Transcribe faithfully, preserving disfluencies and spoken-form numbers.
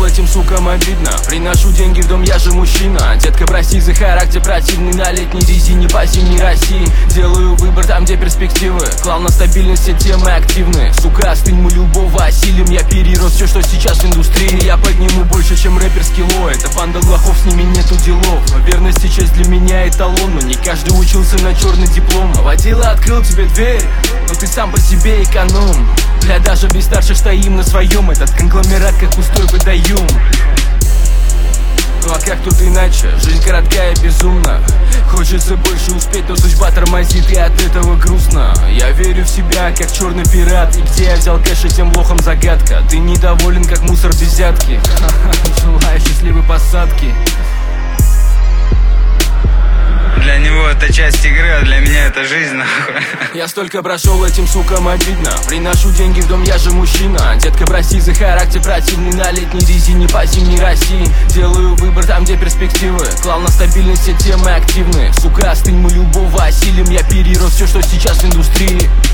этим сукам обидно. Приношу деньги в дом, я же мужчина. Детка, прости за характер противный на летней резине по зимней России. Делаю выбор там, где перспективы. Клал на стабильность, все темы активны. Сука, остынь мы любого осилим. Я перерос все, что сейчас в индустрии. Я подниму больше, чем рэпер скилло. Это банда лохов, с ними нету делов. Верность и честь для меня эталон. Но не каждый учился на черный диплом. Водила открыл тебе дверь, но ты сам по себе эконом. Бля, даже без старших стоим на своем. Этот конгломерат как пустой водоем. Ну а как тут иначе? Жизнь короткая и безумна. Хочется больше успеть, но судьба тормозит, и от этого грустно. Я верю в себя, как черный пират. И где я взял кэш, и тем лохом загадка. Ты недоволен, как мусор без взятки. Желаю счастливой посадки. Для него это часть игры, а для меня это жизнь, нахуй. Я столько прошел, этим сукам обидно. Приношу деньги в дом, я же мужчина. Детка, прости за характер противный на летней резине по зимней России. Делаю выбор там, где перспективы. Клал на стабильность, все темы активны. Сука, остынь мы любого осилим. Я перерос все, что сейчас в индустрии.